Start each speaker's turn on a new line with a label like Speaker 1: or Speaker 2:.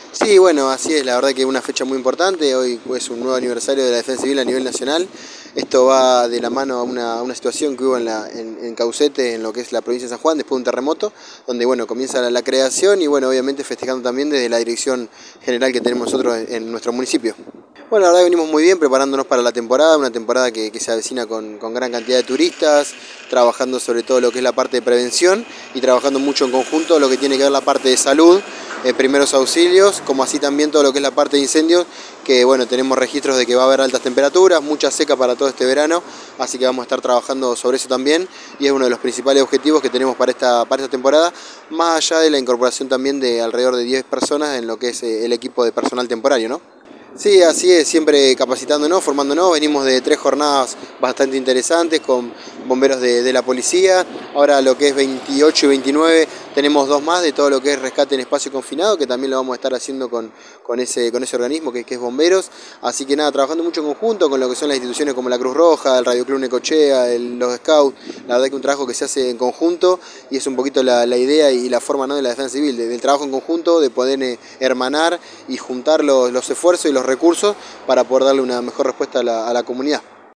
Speaker 1: Sí, bueno, así es, la verdad que es una fecha muy importante, hoy es un nuevo aniversario de la Defensa Civil a nivel nacional. Esto va de la mano a una situación que hubo en Caucete, en lo que es la provincia de San Juan, después de un terremoto, donde bueno, comienza la creación y bueno, obviamente festejando también desde la dirección general que tenemos nosotros en nuestro municipio. Bueno, la verdad que venimos muy bien preparándonos para la temporada, una temporada que se avecina con gran cantidad de turistas, trabajando sobre todo lo que es la parte de prevención y trabajando mucho en conjunto lo que tiene que ver la parte de salud, primeros auxilios, como así también todo lo que es la parte de incendios, que bueno, tenemos registros de que va a haber altas temperaturas, mucha seca para todo este verano, así que vamos a estar trabajando sobre eso también y es uno de los principales objetivos que tenemos para esta temporada, más allá de la incorporación también de alrededor de 10 personas en lo que es el equipo de personal temporario, ¿no? Sí, así es, siempre capacitándonos, formándonos. Venimos de 3 jornadas bastante interesantes con bomberos de la policía. Ahora lo que es 28 y 29 tenemos 2 más de todo lo que es rescate en espacio confinado, que también lo vamos a estar haciendo con ese organismo que es bomberos. Así que nada, trabajando mucho en conjunto con lo que son las instituciones como la Cruz Roja, el Radio Club Necochea, los Scouts. La verdad que un trabajo que se hace en conjunto y es un poquito la idea y la forma, ¿no?, de la defensa civil, del trabajo en conjunto, de poder hermanar y juntar los esfuerzos y los recursos para poder darle una mejor respuesta a la comunidad.